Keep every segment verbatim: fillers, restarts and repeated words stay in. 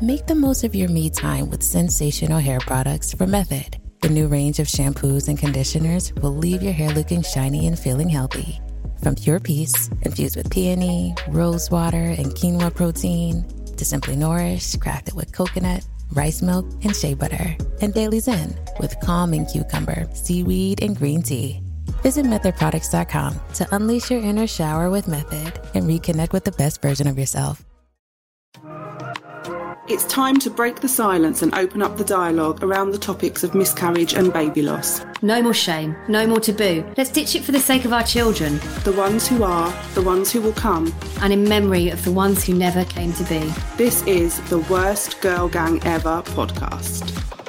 Make the most of your me time with sensational hair products from Method. The new range of shampoos and conditioners will leave your hair looking shiny and feeling healthy. From Pure Peace, infused with peony, rose water, and quinoa protein, to Simply Nourish, crafted with coconut, rice milk, and shea butter, and Daily Zen with calming cucumber, seaweed, and green tea. Visit method products dot com to unleash your inner shower with Method and reconnect with the best version of yourself. It's time to break the silence and open up the dialogue around the topics of miscarriage and baby loss. No more shame, no more taboo. Let's ditch it for the sake of our children. The ones who are, the ones who will come. And in memory of the ones who never came to be. This is the Worst Girl Gang Ever podcast.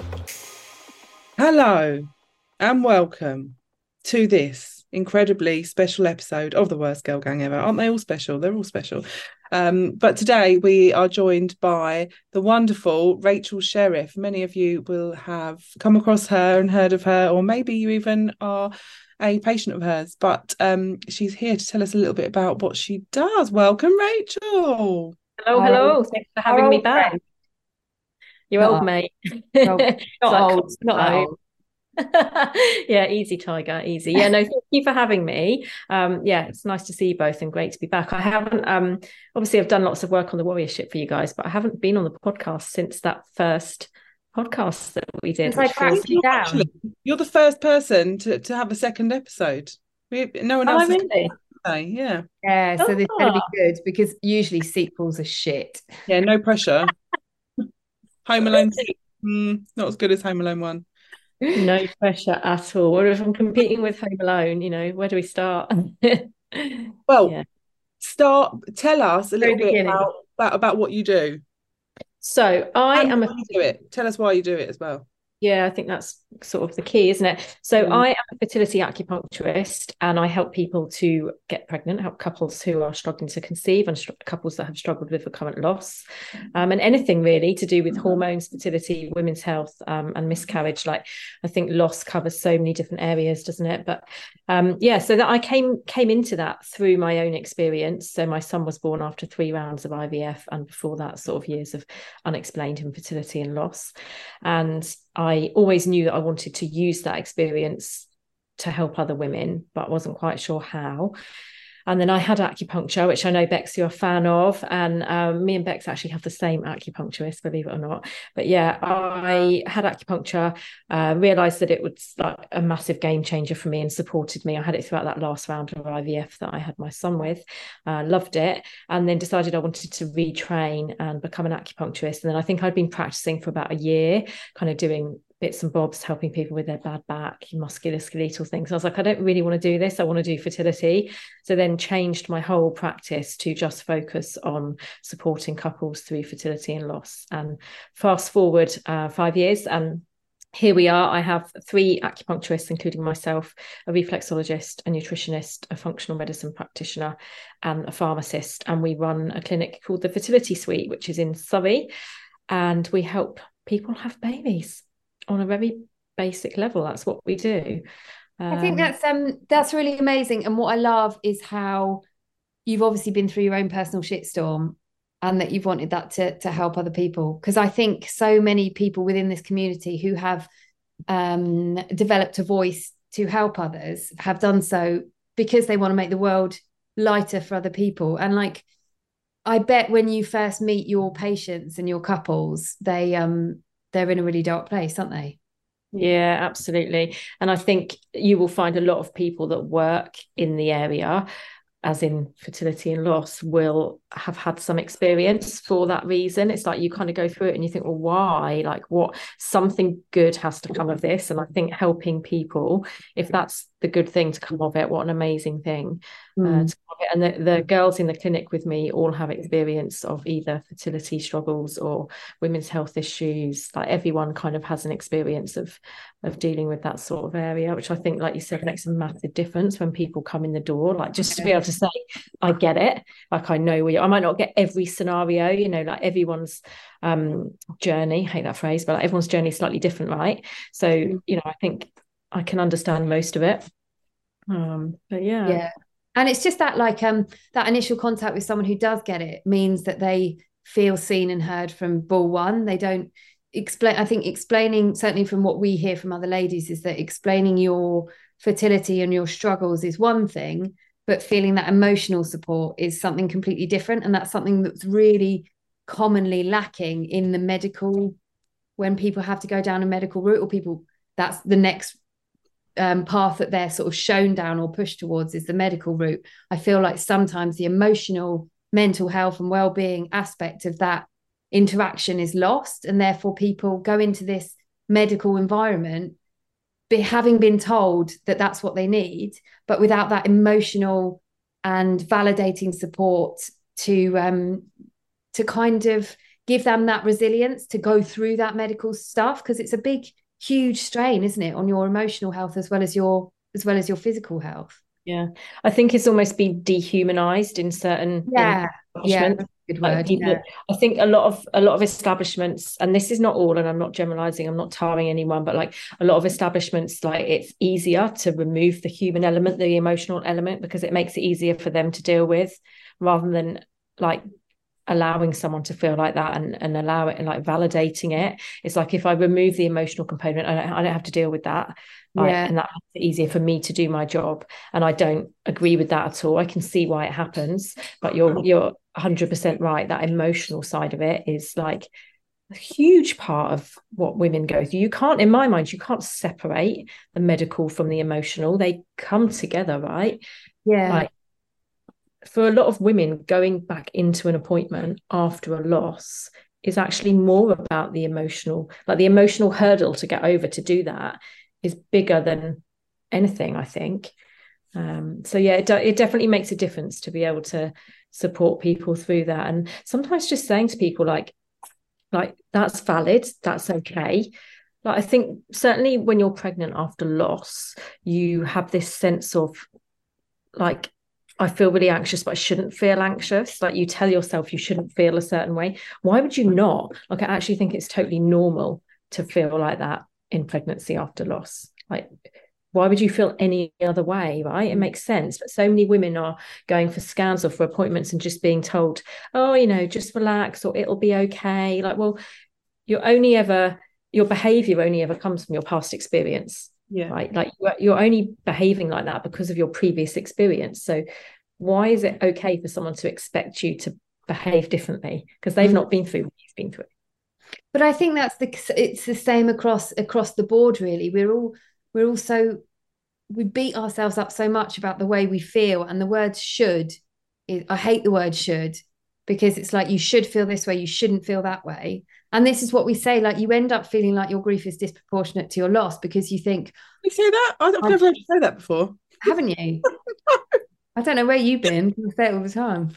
Hello and welcome to this incredibly special episode of the Worst Girl Gang Ever. Aren't they all special? They're all special. Um, but today we are joined by the wonderful Rachel Sherriff. Many of you will have come across her and heard of her, or maybe you even are a patient of hers. But um, she's here to tell us a little bit about what she does. Welcome, Rachel. Hello, hello. Thanks for having me back. You're old, mate. No, not old. Not old. Yeah, easy, Tiger, easy. Yeah, no, thank you for having me. Um, yeah, it's nice to see you both and great to be back. I haven't, um, obviously, I've done lots of work on the warriorship for you guys, but I haven't been on the podcast since that first podcast that we did. I tracked you down. Actually, you're the first person to, to have a second episode. We, no one else. Oh, really? Has yeah. Yeah, so Oh. this is going to be good because usually sequels are shit. Yeah, no pressure. Home Alone, mm, not as good as Home Alone one. No pressure at all. Or if I'm competing with Home Alone, you know, where do we start? Well, Yeah. start. Tell us a little Very bit beginning. about, about about what you do. So I And am a why you do it. Tell us why you do it as well. Yeah, I think that's sort of the key, isn't it? So Mm. I am a fertility acupuncturist and I help people to get pregnant, help couples who are struggling to conceive and str- couples that have struggled with recurrent loss, um, and anything really to do with hormones, fertility, women's health, um, and miscarriage. Like I think loss covers so many different areas, doesn't it? But um, yeah, so that I came came into that through my own experience. So my son was born after three rounds of I V F, and before that, sort of years of unexplained infertility and loss. And I always knew that I wanted to use that experience to help other women, but wasn't quite sure how. And then I had acupuncture, which I know, Bex, you're a fan of. And um, me and Bex actually have the same acupuncturist, believe it or not. But yeah, I had acupuncture, uh, realised that it was like a massive game changer for me and supported me. I had it throughout that last round of I V F that I had my son with. Uh, loved it. And then decided I wanted to retrain and become an acupuncturist. And then I think I'd been practicing for about a year, kind of doing bits and bobs, helping people with their bad back, musculoskeletal things. I was like, I don't really want to do this. I want to do fertility. So then changed my whole practice to just focus on supporting couples through fertility and loss. And fast forward uh, five years and here we are. I have three acupuncturists, including myself, a reflexologist, a nutritionist, a functional medicine practitioner, and a pharmacist. And we run a clinic called the Fertility Suite, which is in Surrey. And we help people have babies on a very basic level. That's what we do. Um, I think that's um that's really amazing. And what I love is how you've obviously been through your own personal shitstorm and that you've wanted that to, to help other people. Because I think so many people within this community who have um, developed a voice to help others have done so because they want to make the world lighter for other people. And like, I bet when you first meet your patients and your couples, they um they're in a really dark place, aren't they? Yeah, absolutely. And I think you will find a lot of people that work in the area, as in fertility and loss, will have had some experience for that reason. It's like you kind of go through it and you think, well, why? Like what? Something good has to come of this. And I think helping people, if that's the good thing to come of it, what an amazing thing. Mm. Uh, to come of it. And the, the girls in the clinic with me all have experience of either fertility struggles or women's health issues. Like everyone kind of has an experience of of dealing with that sort of area, which I think, like you said, makes a massive difference when people come in the door. Like just to be able to say, I get it. Like I know where you, I might not get every scenario, you know, like everyone's um journey, I hate that phrase, but like everyone's journey is slightly different, right? So, you know, I think I can understand most of it. Um, but yeah. Yeah. And it's just that like um that initial contact with someone who does get it means that they feel seen and heard from ball one. They don't explain. I think explaining, certainly from what we hear from other ladies, is that explaining your fertility and your struggles is one thing, but feeling that emotional support is something completely different. And that's something that's really commonly lacking in the medical, when people have to go down a medical route, or people, that's the next um, path that they're sort of shown down or pushed towards, is the medical route. I feel like sometimes the emotional, mental health and well-being aspect of that interaction is lost, and therefore people go into this medical environment be, having been told that that's what they need, but without that emotional and validating support to um to kind of give them that resilience to go through that medical stuff, because it's a big, huge strain, isn't it, on your emotional health as well as your as well as your physical health. Yeah, I think it's almost been dehumanized in certain yeah yeah good word. Like people, yeah. I think a lot of a lot of establishments, and this is not all, and I'm not generalizing, I'm not tarring anyone, but like a lot of establishments, like it's easier to remove the human element, the emotional element, because it makes it easier for them to deal with, rather than like allowing someone to feel like that and, and allow it and like validating it. It's like, if I remove the emotional component, I don't, I don't have to deal with that. Like, yeah. And that makes it easier for me to do my job. And I don't agree with that at all. I can see why it happens, but you're you're one hundred percent right. That emotional side of it is like a huge part of what women go through. You can't, in my mind, you can't separate the medical from the emotional. They come together, right? Yeah. Like, for a lot of women, going back into an appointment after a loss is actually more about the emotional, like the emotional hurdle to get over to do that is bigger than anything, I think. Um, so yeah, it, it definitely makes a difference to be able to support people through that. And sometimes just saying to people like, like that's valid, that's okay. Like, I think certainly when you're pregnant after loss, you have this sense of like, I feel really anxious, but I shouldn't feel anxious. Like, you tell yourself you shouldn't feel a certain way. Why would you not? Like, I actually think it's totally normal to feel like that in pregnancy after loss. Like, why would you feel any other way, right? It makes sense. But so many women are going for scans or for appointments and just being told, oh, you know, just relax or it'll be okay. Like, well, you're only ever, your behavior only ever comes from your past experience. Yeah. Right. Like, you're only behaving like that because of your previous experience. So why is it okay for someone to expect you to behave differently? Because they've mm-hmm. not been through what you've been through. But I think that's the it's the same across across the board, really. We're all we're all so we beat ourselves up so much about the way we feel, and the word should is, I hate the word should, because it's like, you should feel this way, you shouldn't feel that way. And this is what we say, like, you end up feeling like your grief is disproportionate to your loss because you think, you say that? I've I, never heard you say that before. Haven't you? No. I don't know where you've been. I say it all the time.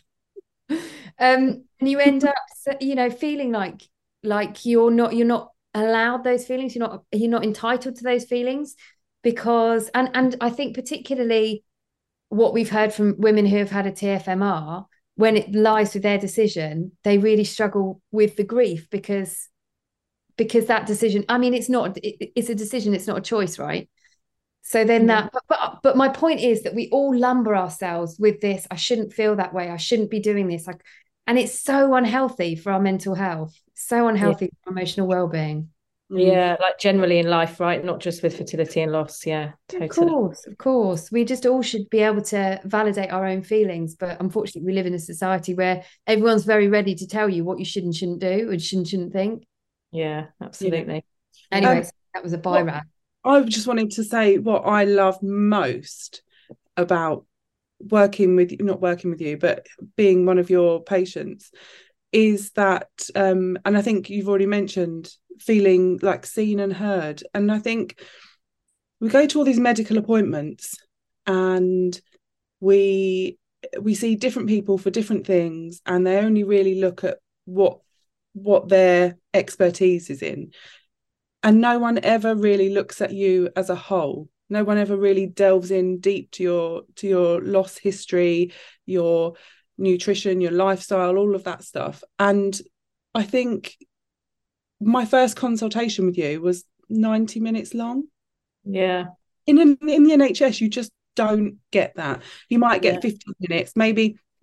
Um, and you end up, you know, feeling like like you're not you're not allowed those feelings. You're not you're not entitled to those feelings because, and and I think particularly what we've heard from women who have had a T F M R, when it lies with their decision, they really struggle with the grief because because that decision, I mean, it's not it, it's a decision, it's not a choice, right? So then mm-hmm. that but, but but my point is that we all lumber ourselves with this, I shouldn't feel that way, I shouldn't be doing this, like, and it's so unhealthy for our mental health, so unhealthy yeah. for emotional well-being. Yeah, like generally in life, right? Not just with fertility and loss. Yeah, totally. Of course, of course. We just all should be able to validate our own feelings. But unfortunately, we live in a society where everyone's very ready to tell you what you should and shouldn't do and shouldn't, shouldn't think. Yeah, absolutely. Yeah. Anyway, um, so that was a bye rant. I just wanted to say what I love most about working with, not working with you, but being one of your patients, is that, um, and I think you've already mentioned feeling like seen and heard. And I think we go to all these medical appointments and we we see different people for different things, and they only really look at what what their expertise is in. And no one ever really looks at you as a whole. No one ever really delves in deep to your to your loss history, your nutrition, your lifestyle, all of that stuff. And I think my first consultation with you was ninety minutes long. Yeah. In in the N H S, you just don't get that. You might get yeah. fifteen minutes, maybe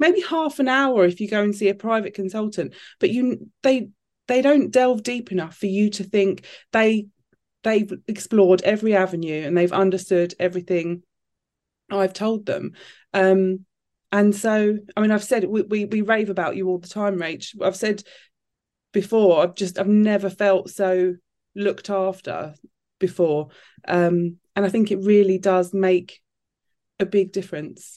maybe half an hour if you go and see a private consultant, but you they they don't delve deep enough for you to think they they've explored every avenue and they've understood everything I've told them. Um, and so, I mean, I've said, we, we, we rave about you all the time, Rach. I've said before, I've just, I've never felt so looked after before. Um, and I think it really does make a big difference.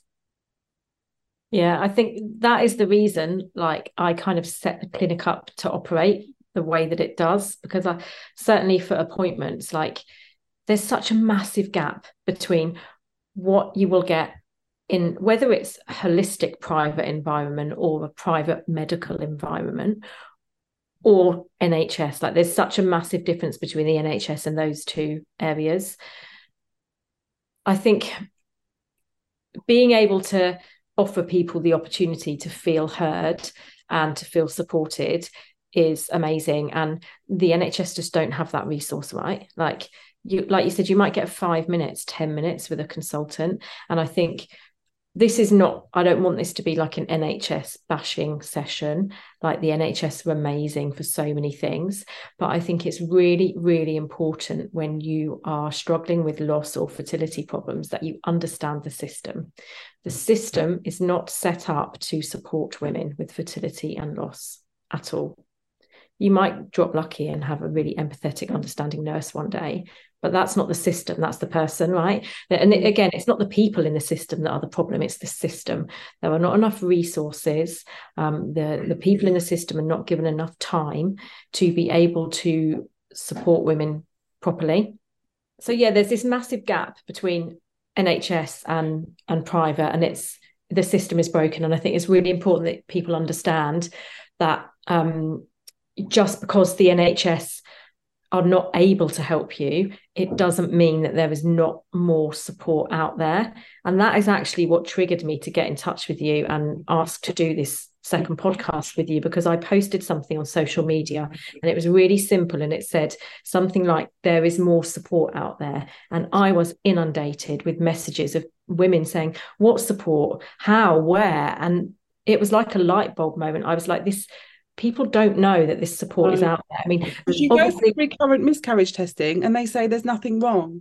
Yeah, I think that is the reason, like, I kind of set the clinic up to operate the way that it does, because I certainly for appointments, like, there's such a massive gap between what you will get in, whether it's a holistic private environment or a private medical environment or N H S. Like, there's such a massive difference between the N H S and those two areas. I think being able to offer people the opportunity to feel heard and to feel supported is amazing. And the N H S just don't have that resource, right? Like you, like you said, you might get five minutes, ten minutes with a consultant. And I think this is not, I don't want this to be like an N H S bashing session. Like, the N H S are amazing for so many things, but I think it's really, really important when you are struggling with loss or fertility problems that you understand the system. The system is not set up to support women with fertility and loss at all. You might drop lucky and have a really empathetic, understanding nurse one day, but that's not the system, that's the person, right? And again, it's not the people in the system that are the problem, it's the system. There are not enough resources. Um, the, the people in the system are not given enough time to be able to support women properly. So yeah, there's this massive gap between N H S and, and private, and it's, the system is broken. And I think it's really important that people understand that um, just because the N H S are not able to help you, it doesn't mean that there is not more support out there. And that is actually what triggered me to get in touch with you and ask to do this second podcast with you, because I posted something on social media and it was really simple, and it said something like, there is more support out there. And I was inundated with messages of women saying, what support, how, where? And it was like a light bulb moment. I was like, this people don't know that this support is out there. I mean, you go for recurrent miscarriage testing and they say there's nothing wrong.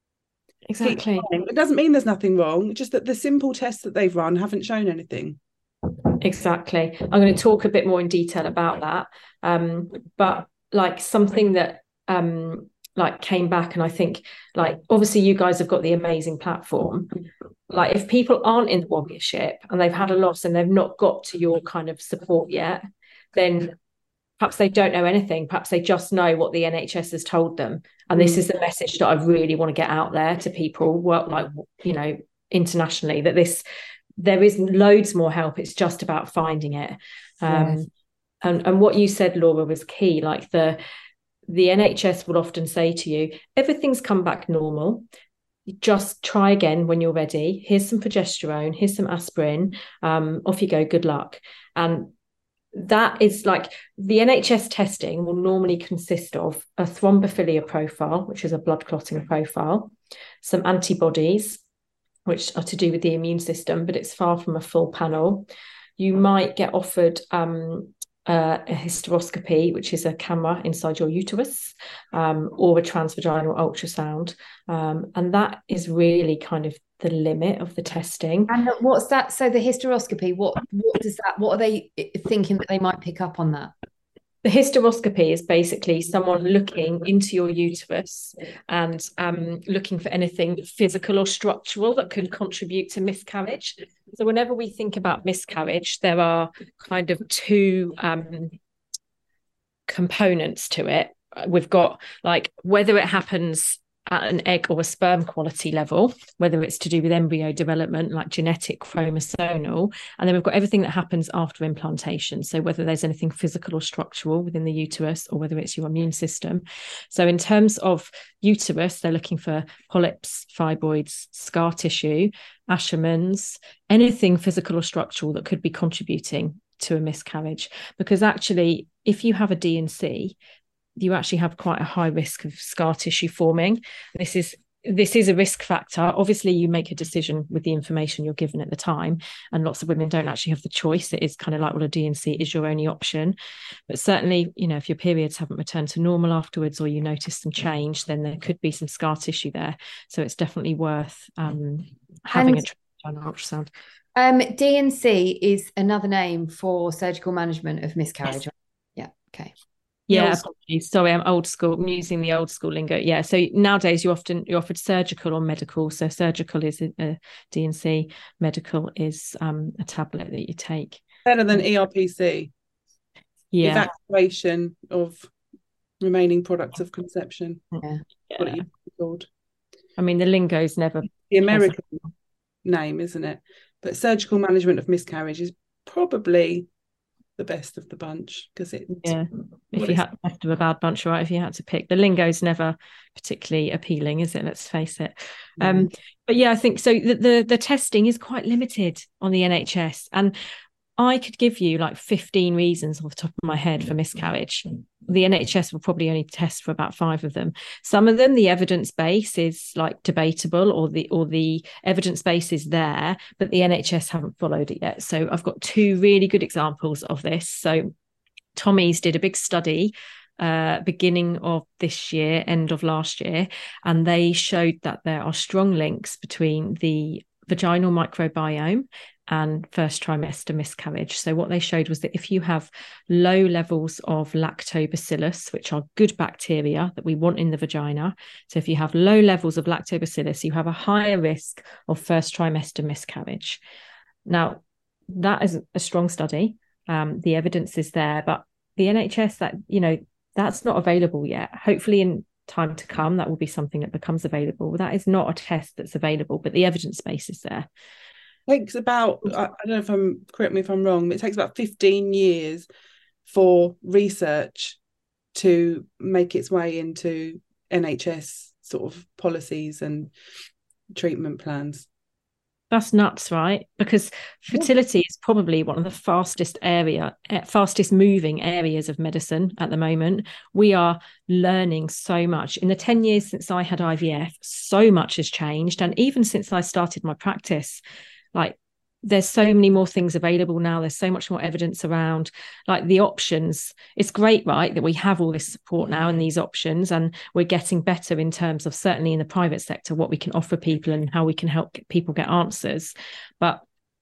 Exactly. It doesn't mean there's nothing wrong, just that the simple tests that they've run haven't shown anything. Exactly. I'm going to talk a bit more in detail about that. Um, but like something that um, like came back, and I think, like, obviously you guys have got the amazing platform. Like, if people aren't in the warriorship and they've had a loss and they've not got to your kind of support yet, then perhaps they don't know anything. Perhaps they just know what the N H S has told them. And this is the message that I really want to get out there to people, well, like, you know, internationally, that this, there is loads more help. It's just about finding it. Um, yes. and, and what you said, Laura, was key. Like, the, the N H S will often say to you, everything's come back normal. Just try again when you're ready. Here's some progesterone, here's some aspirin. Um, off you go. Good luck. And that is like, the N H S testing will normally consist of a thrombophilia profile, which is a blood clotting profile, some antibodies, which are to do with the immune system, but it's far from a full panel. You might get offered um, uh, a hysteroscopy, which is a camera inside your uterus, um, or a transvaginal ultrasound. Um, and that is really kind of the limit of the testing. And what's that? So the hysteroscopy, what what does that, what are they thinking that they might pick up on that? The hysteroscopy is basically someone looking into your uterus and um, looking for anything physical or structural that could contribute to miscarriage. So whenever we think about miscarriage, there are kind of two um, components to it. We've got, like, whether it happens at an egg or a sperm quality level, whether it's to do with embryo development, like genetic, chromosomal, and then we've got everything that happens after implantation. So whether there's anything physical or structural within the uterus, or whether it's your immune system. So in terms of uterus, they're looking for polyps, fibroids, scar tissue, Asherman's, anything physical or structural that could be contributing to a miscarriage. Because actually, if you have a D and C, you actually have quite a high risk of scar tissue forming. This is this is a risk factor. Obviously, you make a decision with the information you're given at the time, and lots of women don't actually have the choice. It is kind of like, well, a D and C is your only option. But certainly, you know, if your periods haven't returned to normal afterwards, or you notice some change, then there could be some scar tissue there. So it's definitely worth um, having and, a ultrasound. Um, D and C is another name for surgical management of miscarriage. Yes. Yeah. Okay. Yeah, apologies. Sorry, I'm old school. I'm using the old school lingo. Yeah, so nowadays you often you're offered surgical or medical. So surgical is a, a D and C, medical is um, a tablet that you take. Better than E R P C. Yeah, evacuation of remaining products of conception. Yeah, what you called. I mean, the lingo's never the American name, isn't it? But surgical management of miscarriage is probably the best of the bunch, because it yeah if you had the best of a bad bunch, right? If you had to pick, the lingo's never particularly appealing, is it? Let's face it. mm. Um but yeah, I think so the, the the testing is quite limited on the N H S, and I could give you like fifteen reasons off the top of my head for miscarriage. The N H S will probably only test for about five of them. Some of them, the evidence base is like debatable, or the or the evidence base is there, but the N H S haven't followed it yet. So I've got two really good examples of this. So Tommy's did a big study uh, beginning of this year, end of last year, and they showed that there are strong links between the vaginal microbiome and first trimester miscarriage. So what they showed was that if you have low levels of lactobacillus, which are good bacteria that we want in the vagina, so if you have low levels of lactobacillus, you have a higher risk of first trimester miscarriage. Now, that is a strong study. Um, the evidence is there, but the N H S, that, you know, that's not available yet. Hopefully in time to come, that will be something that becomes available. That is not a test that's available, but the evidence base is there. Takes about, I don't know if I'm, correct me if I'm wrong, but it takes about fifteen years for research to make its way into N H S sort of policies and treatment plans. That's nuts, right? Because fertility is probably one of the fastest area, fastest moving areas of medicine at the moment. We are learning so much. In the ten years since I had I V F, so much has changed. And even since I started my practice, like, there's so many more things available now. There's so much more evidence around, like, the options. It's great, right, that we have all this support now and these options, and we're getting better in terms of, certainly in the private sector, what we can offer people and how we can help get people get answers. But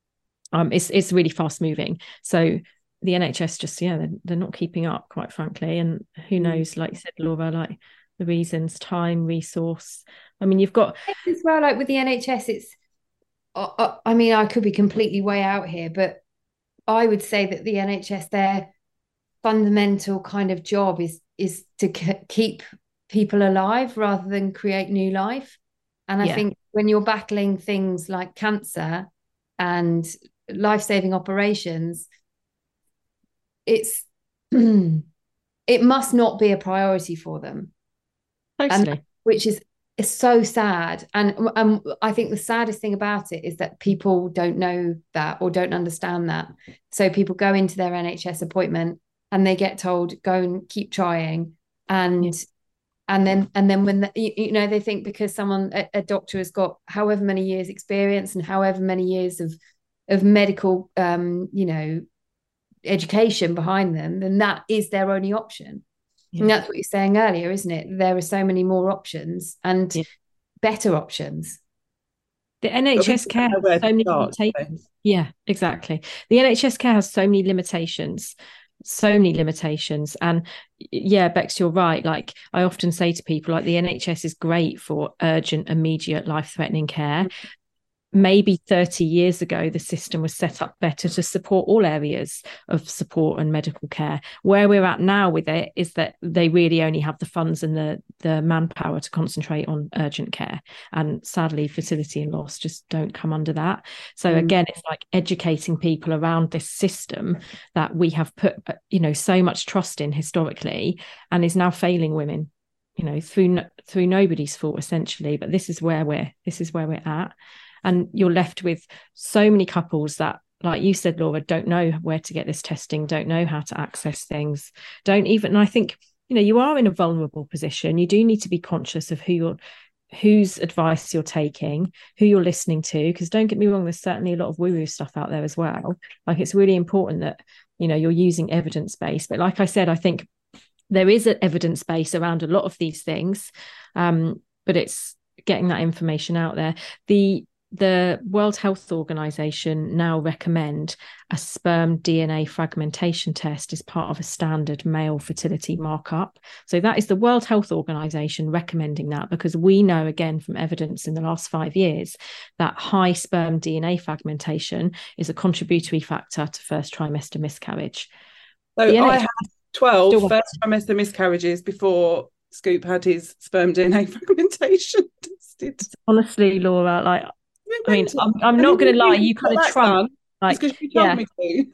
um, it's it's really fast moving. So the N H S just, yeah, they're, they're not keeping up, quite frankly. And who knows, like you said, Laura, like the reasons, time, resource. I mean, you've got... As well, like with the N H S, it's, I mean, I could be completely way out here, but I would say that the N H S, their fundamental kind of job is is to k- keep people alive rather than create new life. And I yeah. think when you're battling things like cancer and life-saving operations, it's it must not be a priority for them. Totally. And, which is It's so sad. And um, I think the saddest thing about it is that people don't know that or don't understand that. So people go into their N H S appointment and they get told, go and keep trying. And yeah. and then and then when, the, you, you know, they think because someone, a, a doctor has got however many years experience and however many years of, of medical, um, you know, education behind them, then that is their only option. Yeah. And that's what you're saying earlier, isn't it? There are so many more options and yeah. better options. The N H S care has so many limitations. Yeah, exactly. The N H S care has so many limitations, so many limitations. And yeah, Bex, you're right. Like, I often say to people, like, the N H S is great for urgent, immediate, life-threatening care. Mm-hmm. Maybe thirty years ago, the system was set up better to support all areas of support and medical care. Where we're at now with it is that they really only have the funds and the, the manpower to concentrate on urgent care. And sadly, fertility and loss just don't come under that. So mm. again, it's like educating people around this system that we have put, you know, so much trust in historically, and is now failing women, you know, through through nobody's fault, essentially. But this is where we're this is where we're at. And you're left with so many couples that, like you said, Laura, don't know where to get this testing, don't know how to access things, don't even, and I think, you know, you are in a vulnerable position. You do need to be conscious of who you're, whose advice you're taking, who you're listening to, because don't get me wrong, there's certainly a lot of woo-woo stuff out there as well. Like, it's really important that, you know, you're using evidence base. But like I said, I think there is an evidence base around a lot of these things, um, but it's getting that information out there. The The World Health Organization now recommend a sperm D N A fragmentation test as part of a standard male fertility markup. So that is the World Health Organization recommending that, because we know, again, from evidence in the last five years, that high sperm D N A fragmentation is a contributory factor to first trimester miscarriage. So N H S I had twelve Still first trimester miscarriages before Scoop had his sperm D N A fragmentation tested. Honestly, Laura, like, I mean, I'm, I'm not going to lie, you kind of trump. Like, because you told yeah. me to.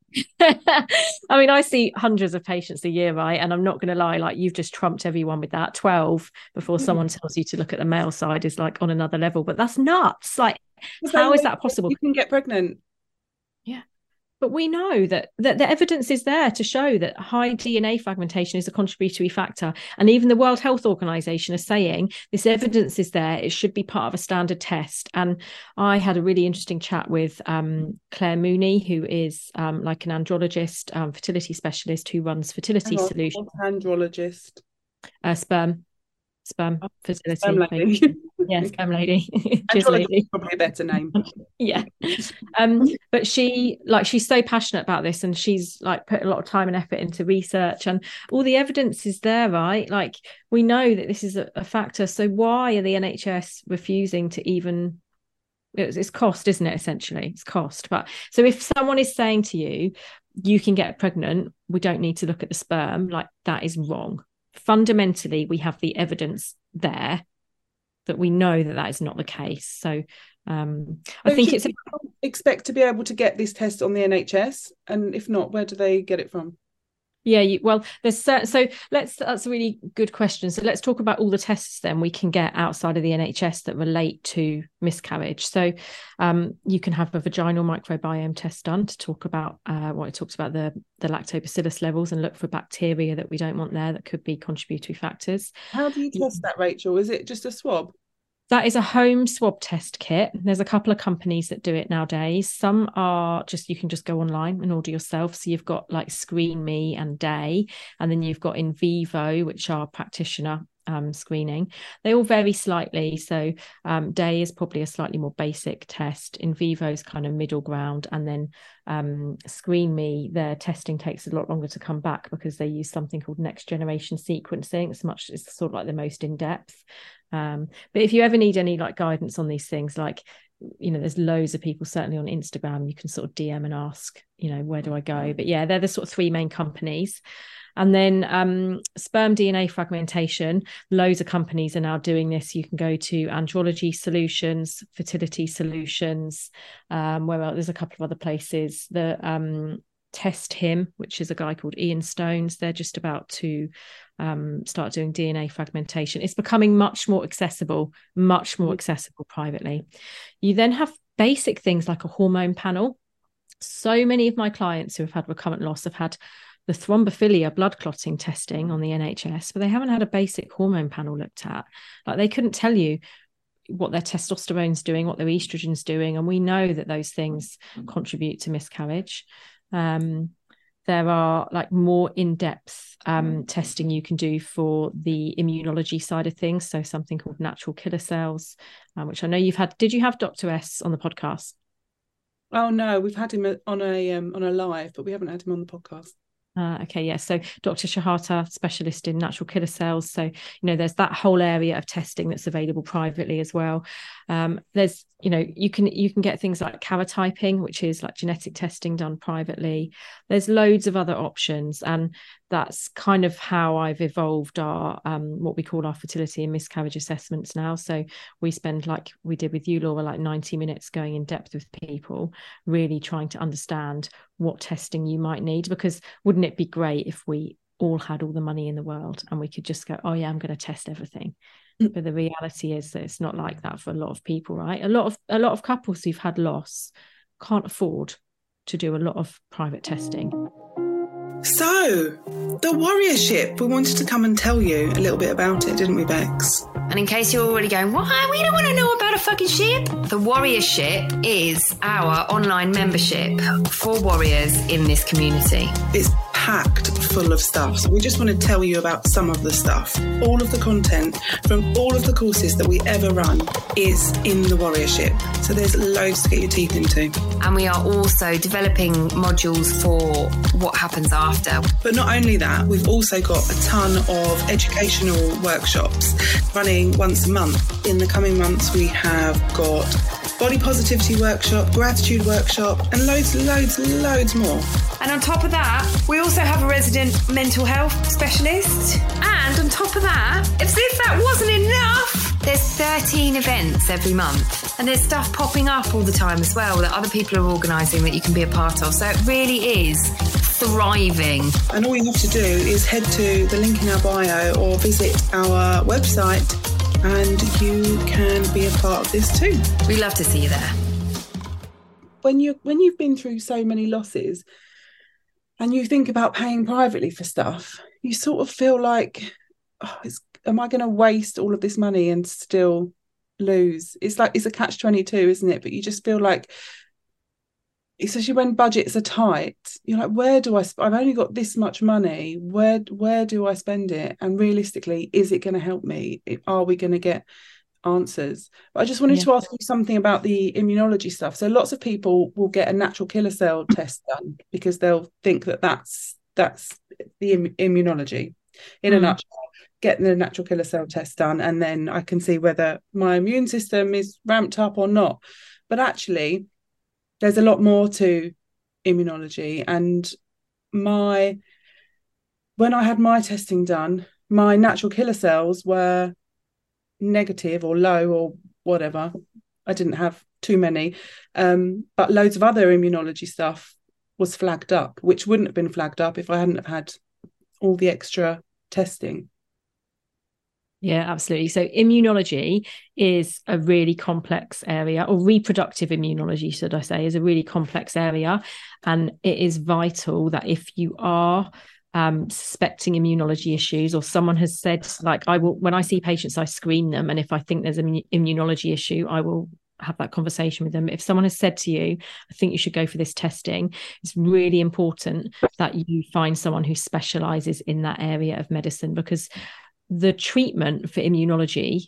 I mean, I see hundreds of patients a year, right? And I'm not going to lie, like, you've just trumped everyone with that. twelve before mm. someone tells you to look at the male side is like on another level. But that's nuts. Like, so how is that possible? You can get pregnant. Yeah. But we know that, that the evidence is there to show that high D N A fragmentation is a contributory factor. And even the World Health Organization is saying this evidence is there. It should be part of a standard test. And I had a really interesting chat with um, Claire Mooney, who is um, like an andrologist, um, fertility specialist who runs Fertility oh, Solutions. Andrologist. Uh, sperm. Sperm fertility. Sperm lady. Yeah, sperm lady. Lady. Probably a better name. Yeah. Um, but she like she's so passionate about this, and she's like put a lot of time and effort into research, and all the evidence is there, right? Like, we know that this is a, a factor. So why are the N H S refusing to even it's, it's cost, isn't it? Essentially, it's cost. But so if someone is saying to you, you can get pregnant, we don't need to look at the sperm, like, that is wrong. Fundamentally, we have the evidence there that we know that that is not the case. So um, I so think it's a- expect to be able to get this test on the N H S, and if not, where do they get it from? Yeah, you, well, there's certain, so let's that's a really good question. So let's talk about all the tests then we can get outside of the N H S that relate to miscarriage. So um, you can have a vaginal microbiome test done to talk about uh, what it talks about the the lactobacillus levels and look for bacteria that we don't want there that could be contributory factors. How do you test that, Rachel? Is it just a swab? That is a home swab test kit. There's a couple of companies that do it nowadays. Some are just, you can just go online and order yourself. So you've got like Screen Me and Day, and then you've got Invivo, which are practitioner um, screening. They all vary slightly. So um, Day is probably a slightly more basic test. Invivo is kind of middle ground. And then um, Screen Me, their testing takes a lot longer to come back because they use something called next generation sequencing. It's much, it's sort of like the most in depth. Um, but if you ever need any like guidance on these things, like, you know, there's loads of people certainly on Instagram, you can sort of D M and ask, you know, where do I go? But yeah, they're the sort of three main companies. And then um, sperm D N A fragmentation, loads of companies are now doing this. You can go to Andrology Solutions, Fertility Solutions, um, where else? There's a couple of other places that um, Test Him, which is a guy called Ian Stones. They're just about to um, start doing D N A fragmentation. It's becoming much more accessible, much more accessible privately. You then have basic things like a hormone panel. So many of my clients who have had recurrent loss have had the thrombophilia blood clotting testing on the N H S, but they haven't had a basic hormone panel looked at. Like, they couldn't tell you what their testosterone's doing, what their estrogen's doing. And we know that those things contribute to miscarriage. Um, there are like more in-depth um, testing you can do for the immunology side of things. So something called natural killer cells, um, which I know you've had. Did you have Doctor S on the podcast? Oh no, we've had him on a um, on a live, but we haven't had him on the podcast. Uh, okay, yeah. So Doctor Shahata, specialist in natural killer cells. So, you know, there's that whole area of testing that's available privately as well. Um, there's, you know, you can you can get things like karyotyping, which is like genetic testing done privately. There's loads of other options, and that's kind of how I've evolved our um, what we call our fertility and miscarriage assessments now. So we spend, like we did with you, Laura, like ninety minutes going in depth with people, really trying to understand what testing you might need, because wouldn't it be great if we all had all the money in the world and we could just go, oh yeah, I'm going to test everything. But the reality is that it's not like that for a lot of people, right? A lot of a lot of couples who've had loss can't afford to do a lot of private testing. So, the warrior ship, we wanted to come and tell you a little bit about it, didn't we, Bex? And in case you're already going, why? We don't want to know about a fucking ship. The Warrior Ship is our online membership for warriors in this community. It's packed full of stuff. So we just want to tell you about some of the stuff. All of the content from all of the courses that we ever run is in the Warrior Ship. So there's loads to get your teeth into. And we are also developing modules for what happens after. But not only that, we've also got a ton of educational workshops running once a month. In the coming months, we have got body positivity workshop, gratitude workshop, and loads, loads, loads more. And on top of that, we also have a resident mental health specialist. And on top of that, as if that wasn't enough, there's thirteen events every month. And there's stuff popping up all the time as well that other people are organising that you can be a part of. So it really is thriving. And all you have to do is head to the link in our bio or visit our website and you can be a part of this too. We love to see you there. When you when you've been through so many losses and you think about paying privately for stuff, you sort of feel like, oh, it's, am I going to waste all of this money and still lose? It's like, it's a catch twenty-two, isn't it? But you just feel like, especially when budgets are tight, you're like, where do I, sp- I've only got this much money. Where, where do I spend it? And realistically, is it going to help me? Are we going to get answers? But I just wanted yeah. to ask you something about the immunology stuff. So lots of people will get a natural killer cell test done because they'll think that that's, that's the Im- immunology in mm. a nutshell. Get the natural killer cell test done and then I can see whether my immune system is ramped up or not. But actually, there's a lot more to immunology. And my when I had my testing done, my natural killer cells were negative or low or whatever. I didn't have too many. Um, but loads of other immunology stuff was flagged up, which wouldn't have been flagged up if I hadn't have had all the extra testing. Yeah, absolutely. So immunology is a really complex area, or reproductive immunology, should I say, is a really complex area. And it is vital that if you are um, suspecting immunology issues, or someone has said, like, I will, when I see patients, I screen them. And if I think there's an immunology issue, I will have that conversation with them. If someone has said to you, I think you should go for this testing, it's really important that you find someone who specializes in that area of medicine, because the treatment for immunology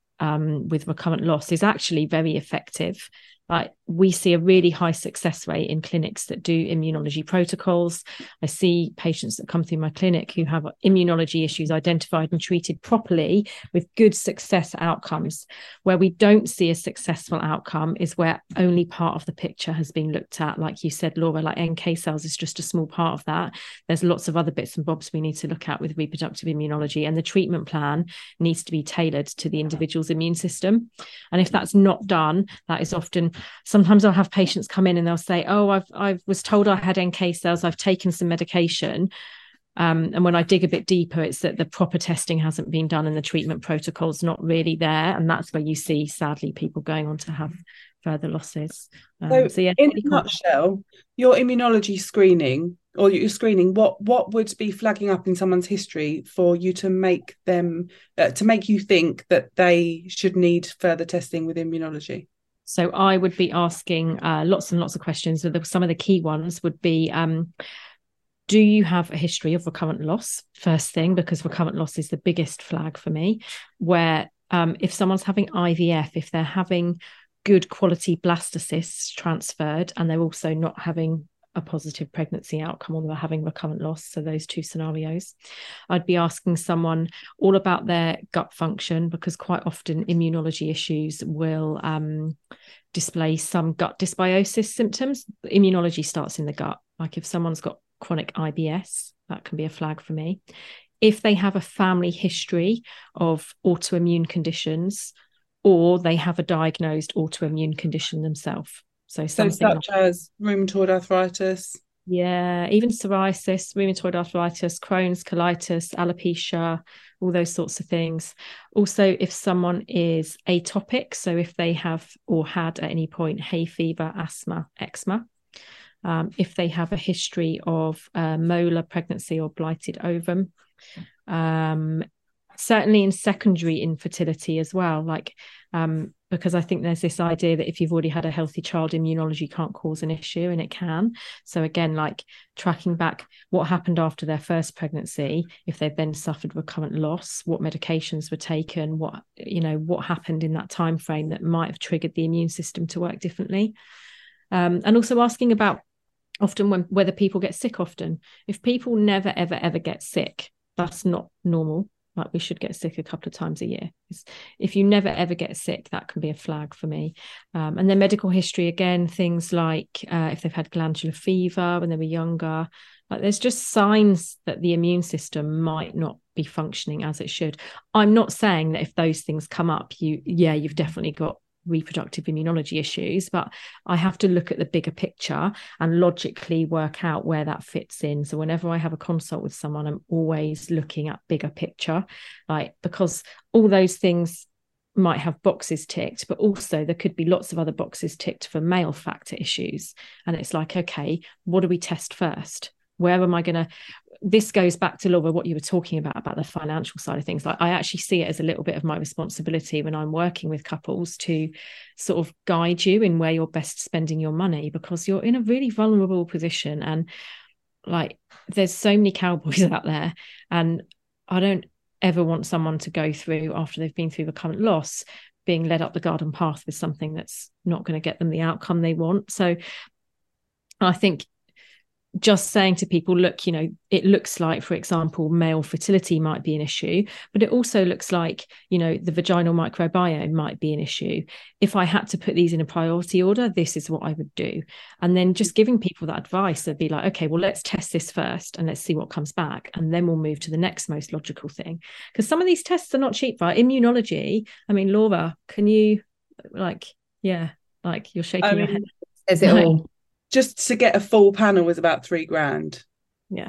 um, with recurrent loss is actually very effective. Like, we see a really high success rate in clinics that do immunology protocols. I see patients that come through my clinic who have immunology issues identified and treated properly with good success outcomes. Where we don't see a successful outcome is where only part of the picture has been looked at. Like you said, Laura, like N K cells is just a small part of that. There's lots of other bits and bobs we need to look at with reproductive immunology, and the treatment plan needs to be tailored to the individual's immune system. And if that's not done, that is often, sometimes I'll have patients come in and they'll say, oh, I've I was told I had N K cells, I've taken some medication. Um, and when I dig a bit deeper, it's that the proper testing hasn't been done and the treatment protocol's not really there. And that's where you see, sadly, people going on to have further losses. Um, so, so yeah, in a nutshell, your immunology screening or your screening, what what would be flagging up in someone's history for you to make them, uh, to make you think that they should need further testing with immunology? So I would be asking uh, lots and lots of questions. So the, some of the key ones would be, um, do you have a history of recurrent loss? First thing, because recurrent loss is the biggest flag for me, where um, if someone's having I V F, if they're having good quality blastocysts transferred and they're also not having a positive pregnancy outcome, or they're having recurrent loss, so those two scenarios, I'd be asking someone all about their gut function, because quite often immunology issues will um, display some gut dysbiosis symptoms. Immunology starts in the gut. Like if someone's got chronic I B S, that can be a flag for me. If they have a family history of autoimmune conditions, or they have a diagnosed autoimmune condition themselves. So, so such like, as rheumatoid arthritis. Yeah, even psoriasis, rheumatoid arthritis, Crohn's, colitis, alopecia, all those sorts of things. Also, if someone is atopic, so if they have or had at any point hay fever, asthma, eczema. Um, if they have a history of uh, molar pregnancy or blighted ovum. Um, certainly in secondary infertility as well, like um because I think there's this idea that if you've already had a healthy child, immunology can't cause an issue, and it can. So again, like tracking back what happened after their first pregnancy, if they've then suffered recurrent loss, what medications were taken, what, you know, what happened in that time frame that might have triggered the immune system to work differently. Um, and also asking about often when whether people get sick often. If people never, ever, ever get sick, that's not normal. Like we should get sick a couple of times a year. If you never ever get sick, that can be a flag for me. Um, and then medical history, again, things like uh, if they've had glandular fever when they were younger, like there's just signs that the immune system might not be functioning as it should. I'm not saying that if those things come up, you, yeah, you've definitely got reproductive immunology issues, but I have to look at the bigger picture and logically work out where that fits in. So whenever I have a consult with someone, I'm always looking at bigger picture, like, because all those things might have boxes ticked, but also there could be lots of other boxes ticked for male factor issues. And it's like, okay, what do we test first? Where am I going to, this goes back to, Laura, what you were talking about, about the financial side of things. Like I actually see it as a little bit of my responsibility when I'm working with couples to sort of guide you in where you're best spending your money, because you're in a really vulnerable position. And like, there's so many cowboys out there. And I don't ever want someone to go through, after they've been through recurrent loss, being led up the garden path with something that's not going to get them the outcome they want. So I think just saying to people, look, you know, it looks like, for example, male fertility might be an issue, but it also looks like, you know, the vaginal microbiome might be an issue. If I had to put these in a priority order, this is what I would do. And then just giving people that advice, they'd be like, okay, well, let's test this first and let's see what comes back. And then we'll move to the next most logical thing. Because some of these tests are not cheap, right? Immunology. I mean, Laura, can you like, yeah, like you're shaking I mean, your head. Is it all? Just to get a full panel was about three grand. Yeah.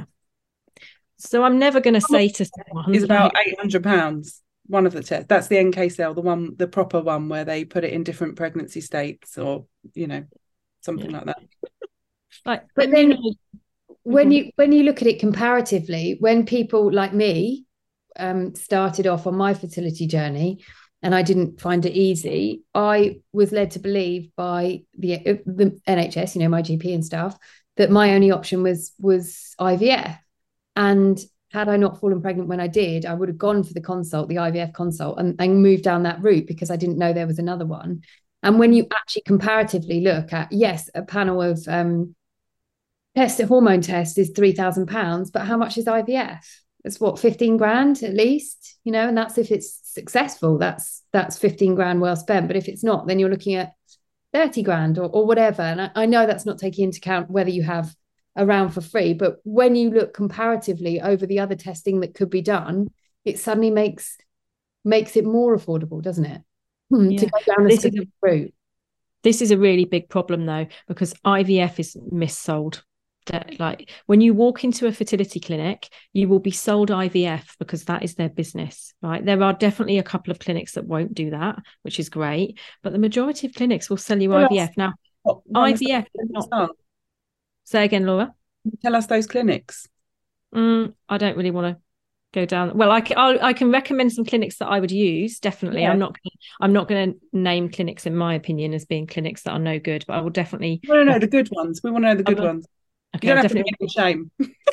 So I'm never going to say to someone, it's about eight hundred pounds. One of the tests. That's the N K cell, the one, the proper one where they put it in different pregnancy states, or you know, something yeah. like that. Like, but then when you when you look at it comparatively, when people like me um, started off on my fertility journey, and I didn't find it easy, I was led to believe by the, the N H S, you know, my G P and stuff, that my only option was was I V F. And had I not fallen pregnant when I did, I would have gone for the consult, the I V F consult, and, and moved down that route because I didn't know there was another one. And when you actually comparatively look at, yes, a panel of um, test, a hormone test is three thousand pounds, but how much is I V F? It's what, fifteen grand at least, you know, and that's if it's successful, that's that's fifteen grand well spent. But if it's not, then you're looking at thirty grand or, or whatever. And I, I know that's not taking into account whether you have a round for free, but when you look comparatively over the other testing that could be done, it suddenly makes makes it more affordable, doesn't it? Hmm, yeah. To go down this a, route. This is a really big problem though, because I V F is missold. That, like, when you walk into a fertility clinic, you will be sold I V F because that is their business, right? There are definitely a couple of clinics that won't do that, which is great, but the majority of clinics will sell you tell I V F. Us, now, I V F is not... Are. Say again, Laura. Tell us those clinics. Mm, I don't really want to go down. Well, I can, I'll, I can recommend some clinics that I would use. Definitely, yeah. I'm not. I'm not going to name clinics, in my opinion, as being clinics that are no good. But I will definitely. We want to know the good ones. We want to know the good will, ones. Okay, you don't have definitely to be shame.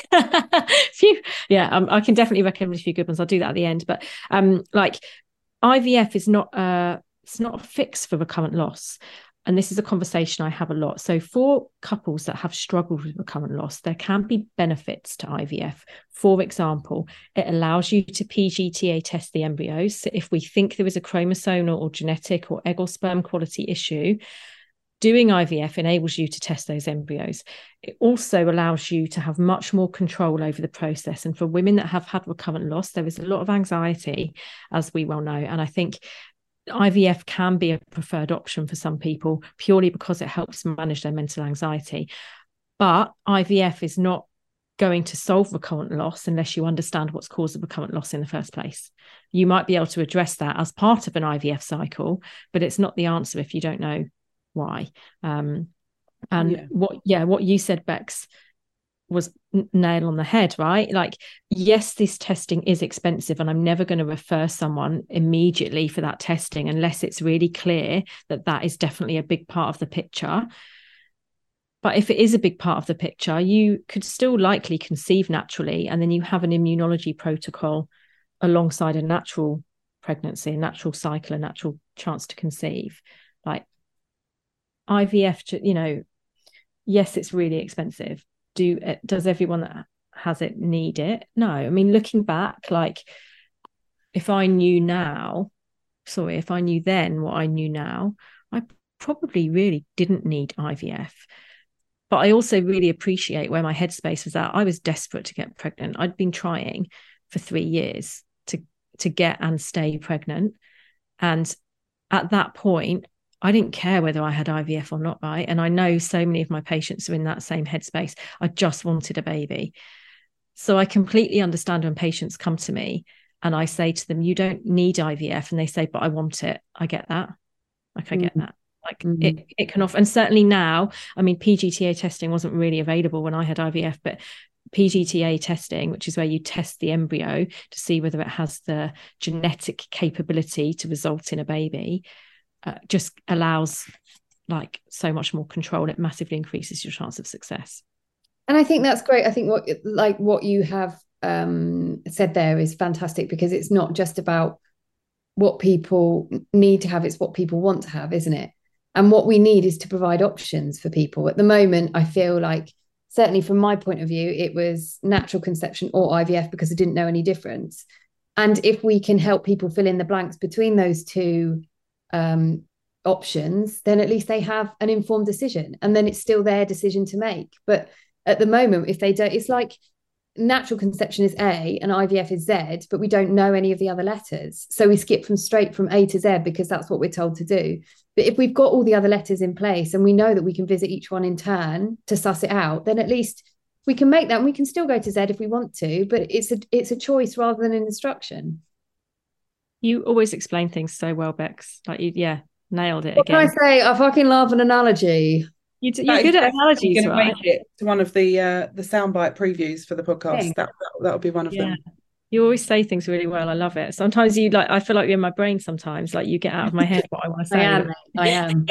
few, yeah, um, I can definitely recommend a few good ones. I'll do that at the end. But um, like I V F is not uh it's not a fix for recurrent loss. And this is a conversation I have a lot. So for couples that have struggled with recurrent loss, there can be benefits to I V F. For example, it allows you to P G T A test the embryos. So if we think there is a chromosomal or genetic or egg or sperm quality issue, doing I V F enables you to test those embryos. It also allows you to have much more control over the process. And for women that have had recurrent loss, there is a lot of anxiety, as we well know. And I think I V F can be a preferred option for some people purely because it helps manage their mental anxiety. But I V F is not going to solve recurrent loss unless you understand what's caused the recurrent loss in the first place. You might be able to address that as part of an I V F cycle, but it's not the answer if you don't know why. Um, and yeah. what, yeah, what you said, Bex, was nail on the head, right? Like, yes, this testing is expensive, and I'm never going to refer someone immediately for that testing unless it's really clear that that is definitely a big part of the picture. But if it is a big part of the picture, you could still likely conceive naturally, and then you have an immunology protocol alongside a natural pregnancy, a natural cycle, a natural chance to conceive. Like I V F, you know, yes, it's really expensive. Do does everyone that has it need it? No. I mean, looking back, like if I knew now, sorry, if I knew then what I knew now, I probably really didn't need I V F. But I also really appreciate where my headspace was at. I was desperate to get pregnant. I'd been trying for three years to to get and stay pregnant. And at that point, I didn't care whether I had I V F or not, right? And I know so many of my patients are in that same headspace. I just wanted a baby. So I completely understand when patients come to me and I say to them, you don't need I V F. And they say, but I want it. I get that. Like, I get that. Like mm-hmm. it, it can offer, and certainly now, I mean, P G T A testing wasn't really available when I had I V F, but P G T A testing, which is where you test the embryo to see whether it has the genetic capability to result in a baby, Uh, just allows like so much more control. It massively increases your chance of success. And I think that's great. I think what like what you have um, said there is fantastic, because it's not just about what people need to have, it's what people want to have, isn't it? And what we need is to provide options for people. At the moment, I feel like, certainly from my point of view, it was natural conception or I V F because I didn't know any difference. And if we can help people fill in the blanks between those two um, options, then at least they have an informed decision, and then it's still their decision to make. But at the moment, if they don't, it's like natural conception is A and I V F is Z, but we don't know any of the other letters. So we skip from straight from A to Z because that's what we're told to do. But if we've got all the other letters in place and we know that we can visit each one in turn to suss it out, then at least we can make that, and we can still go to Z if we want to, but it's a it's a choice rather than an instruction. You always explain things so well, Bex. Like you, yeah, nailed it what again. Can I say? I fucking love an analogy. You, you're good at analogies, going right? to make it to one of the uh, the soundbite previews for the podcast. Thanks. That that that'll be one of yeah. them. You always say things really well. I love it. Sometimes you like. I feel like you're in my brain. Sometimes, like you get out of my head what I want to say. I am. I am.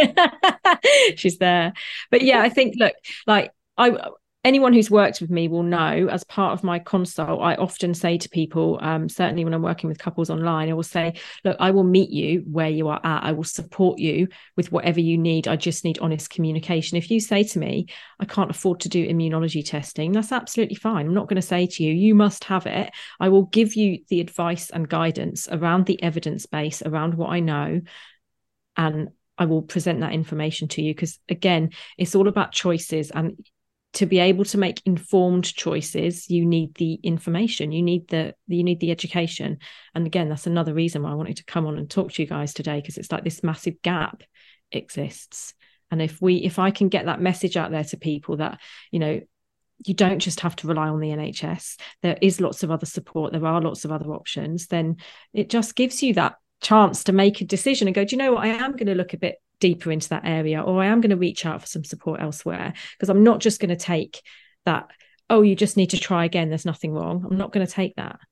She's there, but yeah, I think. Look, like I. Anyone who's worked with me will know, as part of my consult, I often say to people, um, certainly when I'm working with couples online, I will say, look, I will meet you where you are at. I will support you with whatever you need. I just need honest communication. If you say to me, I can't afford to do immunology testing, that's absolutely fine. I'm not going to say to you, you must have it. I will give you the advice and guidance around the evidence base, around what I know, and I will present that information to you, because again, it's all about choices, and to be able to make informed choices, you need the information, you need the you need the education. And again, that's another reason why I wanted to come on and talk to you guys today, because it's like this massive gap exists. And if we if I can get that message out there to people that, you know, you don't just have to rely on the N H S, there is lots of other support, there are lots of other options, then it just gives you that chance to make a decision and go, do you know what, I am going to look a bit deeper into that area, or I am going to reach out for some support elsewhere, because I'm not just going to take that, oh, you just need to try again, there's nothing wrong. I'm not going to take that.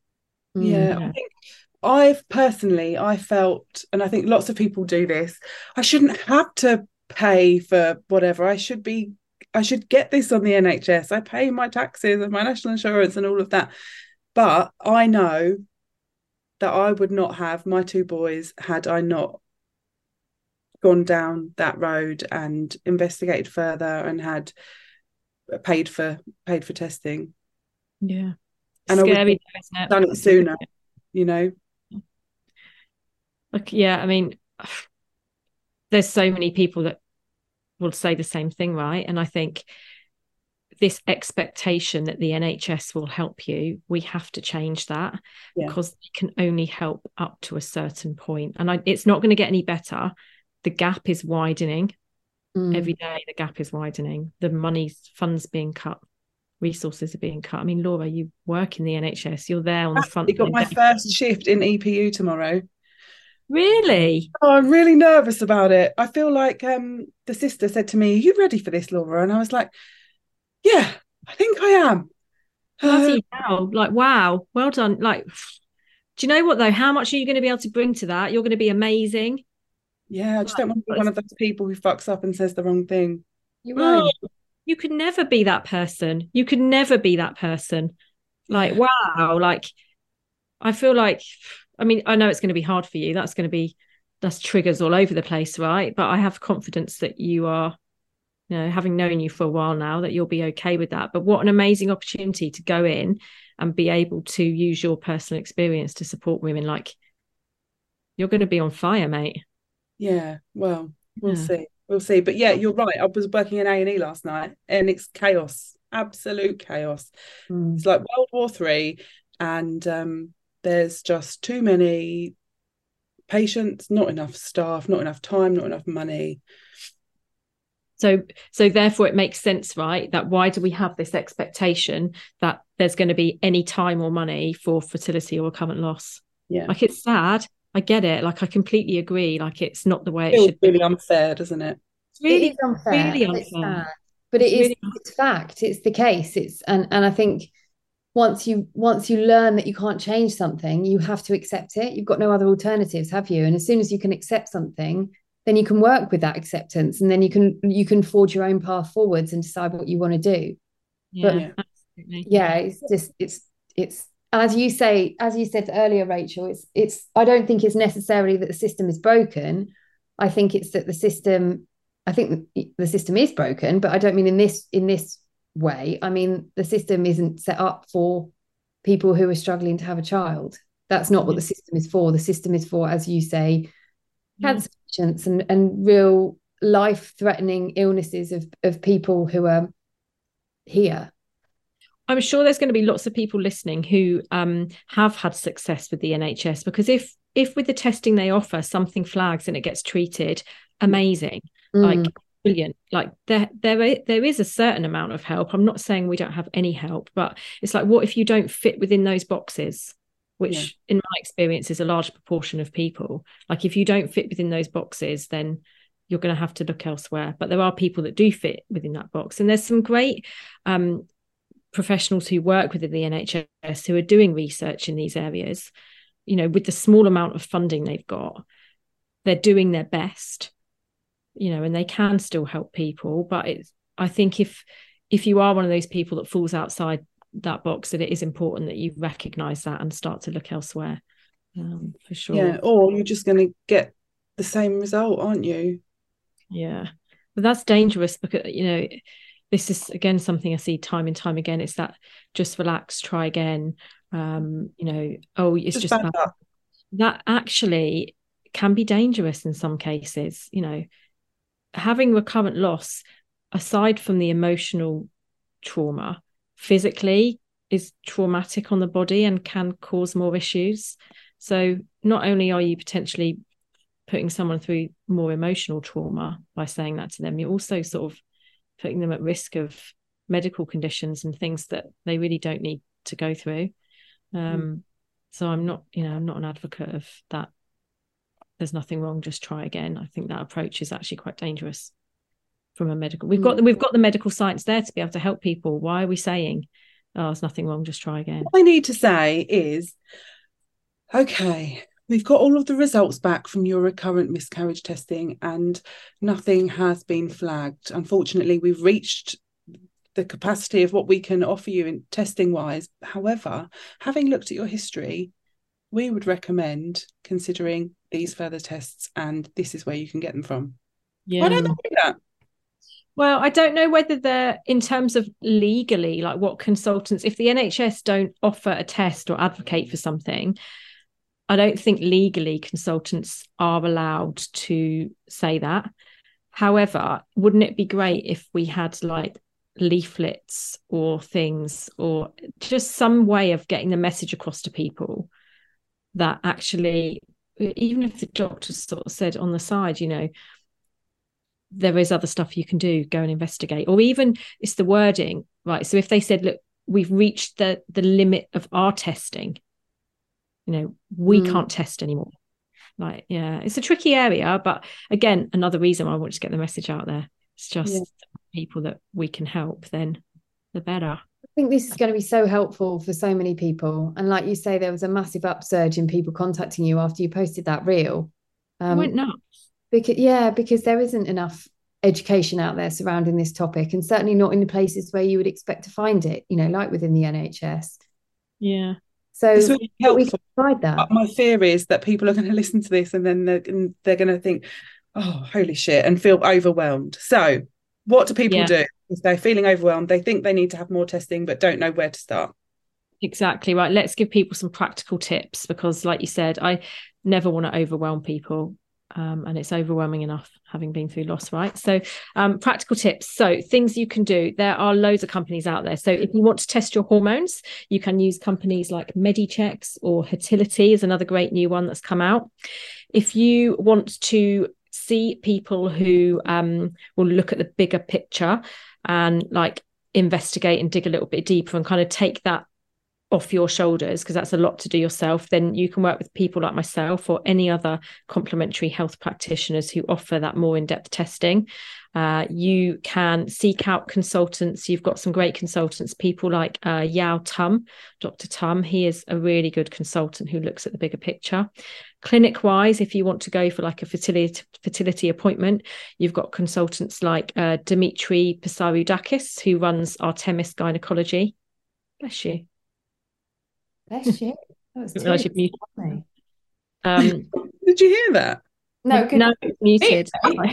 Yeah, yeah. I think I've personally, I felt, and I think lots of people do this, I shouldn't have to pay for whatever. I should be, I should get this on the N H S. I pay my taxes and my national insurance and all of that. But I know that I would not have my two boys had I not gone down that road and investigated further and had paid for paid for testing. Yeah, and scary, I would have done it sooner, you know. Look, yeah, I mean, there's so many people that will say the same thing, right? And I think this expectation that the N H S will help you, we have to change that, yeah. because it can only help up to a certain point, and I, it's not going to get any better. The gap is widening. Mm. Every day the gap is widening. The money, funds being cut, resources are being cut. I mean, Laura, you work in the N H S. You're there on the front. I got my first shift in E P U tomorrow. Really? Oh, I'm really nervous about it. I feel like um, the sister said to me, are you ready for this, Laura? And I was like, yeah, I think I am. Bloody hell. Like, wow, well done. Like, do you know what though? How much are you going to be able to bring to that? You're going to be amazing. Yeah, I just don't want to be one of those people who fucks up and says the wrong thing. You won't. Oh, you could never be that person. You could never be that person. Like, wow. Like, I feel like, I mean, I know it's going to be hard for you. That's going to be, that's triggers all over the place, right? But I have confidence that you are, you know, having known you for a while now, that you'll be okay with that. But what an amazing opportunity to go in and be able to use your personal experience to support women. Like, you're going to be on fire, mate. Yeah, well, we'll Yeah. see. We'll see. But yeah, you're right. I was working in A and E last night and it's chaos, absolute chaos. Mm. It's like World War Three, and um, there's just too many patients, not enough staff, not enough time, not enough money. So, so therefore it makes sense, right? That why do we have this expectation that there's going to be any time or money for fertility or recurrent loss? Yeah. Like, it's sad. I get it. Like, I completely agree. Like, it's not the way it Feels should be. really unfair, doesn't it? It's really, it is unfair. really and it's unfair. sad, but it It's is really- it's fact. It's the case. It's and and I think once you once you learn that you can't change something, you have to accept it. You've got no other alternatives, have you? And as soon as you can accept something, then you can work with that acceptance, and then you can you can forge your own path forwards and decide what you want to do. Yeah, But- absolutely. Yeah, it's just it's it's as you say, as you said earlier, Rachel, it's it's I don't think it's necessarily that the system is broken. I think it's that the system I think the system is broken, but I don't mean in this in this way. I mean the system isn't set up for people who are struggling to have a child. That's not what the system is for. The system is for, as you say, cancer patients and, and real life-threatening illnesses of, of people who are here. I'm sure there's going to be lots of people listening who um, have had success with the N H S, because if if with the testing they offer something flags and it gets treated, amazing, Mm. like brilliant. Like there there there is a certain amount of help. I'm not saying we don't have any help, but it's like, what if you don't fit within those boxes? Which Yeah. in my experience is a large proportion of people. Like, if you don't fit within those boxes, then you're going to have to look elsewhere. But there are people that do fit within that box, and there's some great um professionals who work within the N H S who are doing research in these areas. You know, with the small amount of funding they've got, they're doing their best, you know, and they can still help people. But it's, I think if if you are one of those people that falls outside that box, that it is important that you recognize that and start to look elsewhere, um, for sure. Yeah, or you're just going to get the same result, aren't you? Yeah, but that's dangerous, because, you know, this is again something I see time and time again. It's that just relax, try again. Um, you know, oh, it's Just just bad bad. luck. That actually can be dangerous in some cases. You know, having recurrent loss, aside from the emotional trauma, physically is traumatic on the body and can cause more issues. So not only are you potentially putting someone through more emotional trauma by saying that to them, you're also sort of putting them at risk of medical conditions and things that they really don't need to go through. Um, mm. So I'm not, you know, I'm not an advocate of that. There's nothing wrong, just try again. I think that approach is actually quite dangerous from a medical. We've mm. got the, we've got the medical science there to be able to help people. Why are we saying, oh, there's nothing wrong, just try again? What I need to say is, okay, we've got all of the results back from your recurrent miscarriage testing and nothing has been flagged. Unfortunately, we've reached the capacity of what we can offer you in testing wise. However, having looked at your history, we would recommend considering these further tests, and this is where you can get them from. Yeah. Why don't they do that? Well, I don't know whether they're, in terms of legally, like what consultants, if the N H S don't offer a test or advocate for something, I don't think legally consultants are allowed to say that. However, wouldn't it be great if we had like leaflets or things, or just some way of getting the message across to people that actually, even if the doctor sort of said on the side, you know, there is other stuff you can do, go and investigate, or even it's the wording, right? So if they said, look, we've reached the the limit of our testing, you know, we mm. can't test anymore. Like, yeah, it's a tricky area, but again, another reason why I want to get the message out there. It's just yeah. people that we can help, then the better. I think this is going to be so helpful for so many people. And like you say, there was a massive upsurge in people contacting you after you posted that reel. Um, went nuts. Because, yeah, because there isn't enough education out there surrounding this topic, and certainly not in the places where you would expect to find it, you know, like within the N H S. Yeah. So it's really helpful. We can provide that. My fear is that people are going to listen to this and then they're, they're going to think, oh, holy shit, and feel overwhelmed. So what do people yeah. do if they're feeling overwhelmed? They think they need to have more testing, but don't know where to start. Exactly right. Let's give people some practical tips, because like you said, I never want to overwhelm people. Um, and it's overwhelming enough having been through loss, right? So um, practical tips. So things you can do. There are loads of companies out there. So if you want to test your hormones, you can use companies like MediChecks, or Fertility is another great new one that's come out. If you want to see people who um, will look at the bigger picture and like investigate and dig a little bit deeper and kind of take that off your shoulders, because that's a lot to do yourself, then you can work with people like myself or any other complementary health practitioners who offer that more in-depth testing. Uh, you can seek out consultants. You've got some great consultants, people like uh, Yao Tum, Doctor Tum. He is a really good consultant who looks at the bigger picture. Clinic-wise, if you want to go for like a fertility fertility appointment, you've got consultants like uh, Dimitri Psaroudakis, who runs Artemis Gynecology. Bless you. Bless you. That was um, Did you hear that? No, no, muted.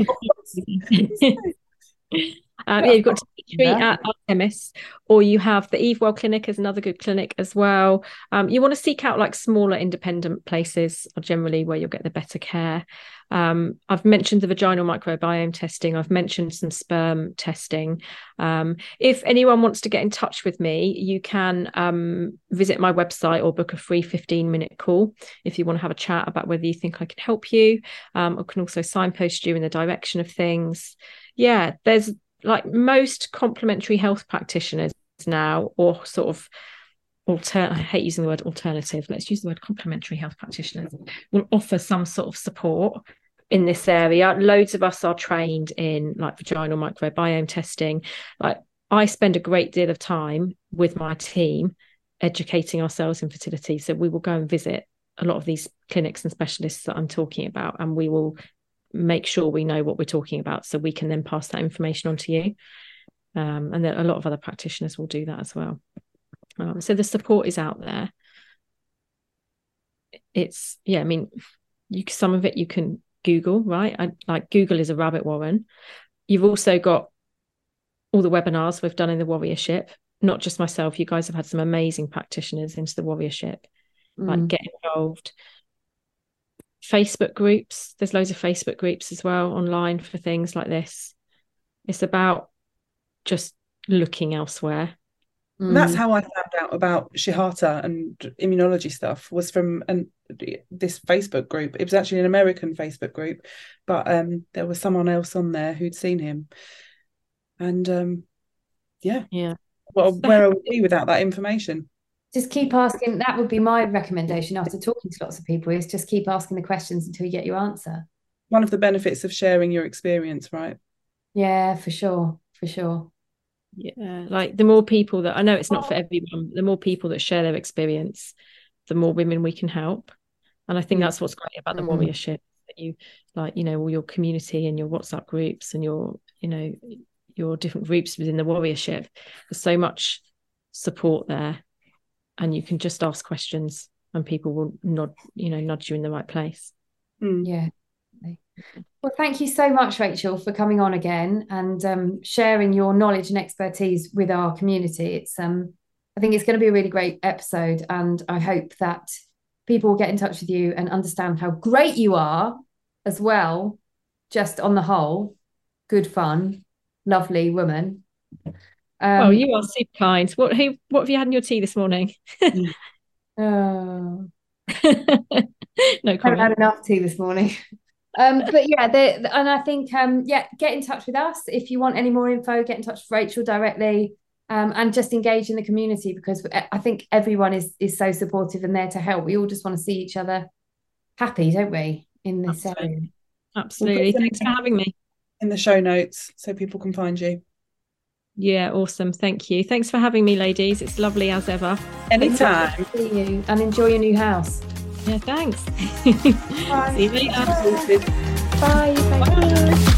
Um, yeah, you've got Dimitri at Artemis, or you have the Evewell Clinic as another good clinic as well. Um, you want to seek out like smaller independent places, are generally where you'll get the better care. Um, I've mentioned the vaginal microbiome testing. I've mentioned some sperm testing. Um, if anyone wants to get in touch with me, you can um, visit my website or book a free fifteen minute call if you want to have a chat about whether you think I can help you. Um, I can also signpost you in the direction of things. Yeah, there's like most complementary health practitioners now, or sort of alter I hate using the word alternative, let's use the word complementary health practitioners, will offer some sort of support in this area. Loads of us are trained in like vaginal microbiome testing. Like I spend a great deal of time with my team educating ourselves in fertility. So we will go and visit a lot of these clinics and specialists that I'm talking about, and we will make sure we know what we're talking about so we can then pass that information on to you. Um, and then a lot of other practitioners will do that as well. Um, so the support is out there. It's, yeah, I mean, you some of it you can Google, right? I, like Google is a rabbit warren. You've also got all the webinars we've done in the Warriorship. Not just myself, you guys have had some amazing practitioners into the Warriorship. Mm. Like get involved. Facebook groups, there's loads of Facebook groups as well online for things like this. It's about just looking elsewhere. Mm. That's how I found out about Shihata and immunology stuff, was from an, this Facebook group. It was actually an American Facebook group, but um, there was someone else on there who'd seen him. And um, yeah, yeah. Well, where are we without that information? Just keep asking. That would be my recommendation after talking to lots of people, is just keep asking the questions until you get your answer. One of the benefits of sharing your experience, right? Yeah, for sure. For sure. Yeah. Like the more people that, I know it's not for everyone, the more people that share their experience, the more women we can help. And I think that's what's great about the mm-hmm. Warriorship, that you like, you know, all your community and your WhatsApp groups and your, you know, your different groups within the Warriorship. There's so much support there. And you can just ask questions and people will nod, you know, nudge you in the right place. Mm. Yeah. Well, thank you so much, Rachel, for coming on again and um, sharing your knowledge and expertise with our community. It's, um, I think it's going to be a really great episode, and I hope that people will get in touch with you and understand how great you are as well. Just on the whole, good fun, lovely woman. Um, well, you are super kind. What, who, what have you had in your tea this morning? uh, no comment. I haven't had enough tea this morning. um, but yeah, and I think, um, yeah, get in touch with us. If you want any more info, get in touch with Rachel directly, um, and just engage in the community, because I think everyone is is so supportive and there to help. We all just want to see each other happy, don't we, in this Absolutely. area? Absolutely. Thanks for having me. In the show notes so people can find you. Yeah, awesome. Thank you. Thanks for having me, ladies. It's lovely as ever. Anytime. See you and enjoy your new house. Yeah, thanks. Bye. See you later. Bye. Bye. Bye.